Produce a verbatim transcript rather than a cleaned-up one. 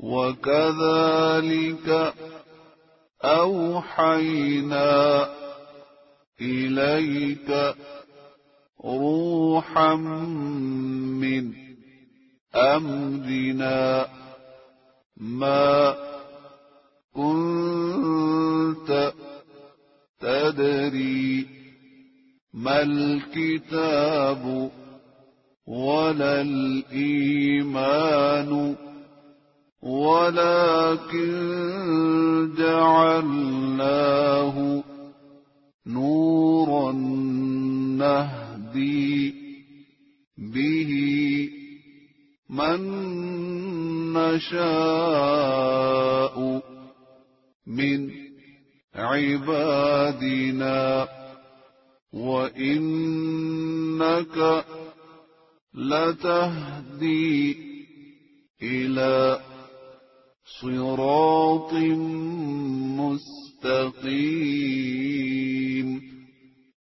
وكذلك أوحينا إليك روحا من أمرنا ما كنت تدري ما الكتاب ولا الإيمان ولكن جعلناه نورا نهدي به من نشاء من عبادنا وإنك لتهدي إلى صراط مستقيم.